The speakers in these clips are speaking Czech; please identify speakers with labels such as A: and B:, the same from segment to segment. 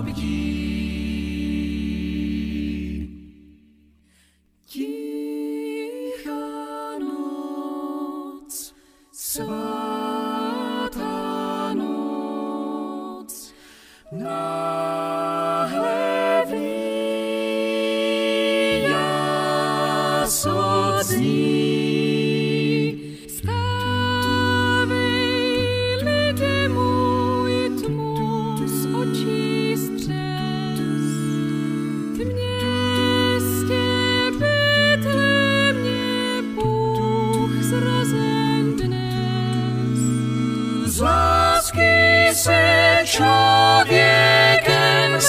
A: bdí. Tichá noc, svatá noc, náhle v ní jasot zní. Z lásky se člověkem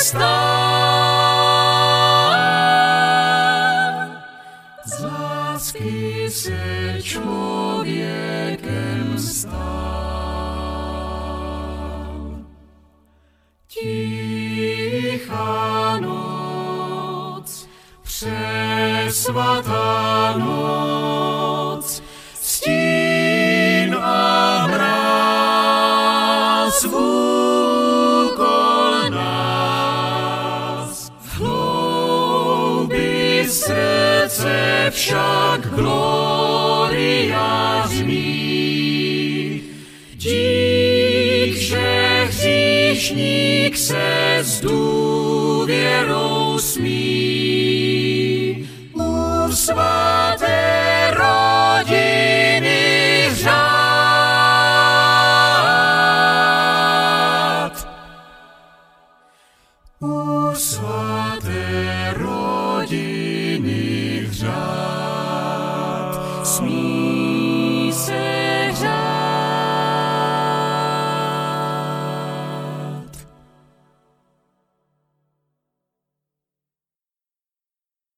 A: stal. Z lásky se člověkem stal. Tichá noc, přesvatá noc, stín a mráz vůkol nás. V hloubi srdce však gloria zní. Dík, že hříšník se s důvěrou smí u svaté rodiny hřát. U svaté rodiny hřát smí.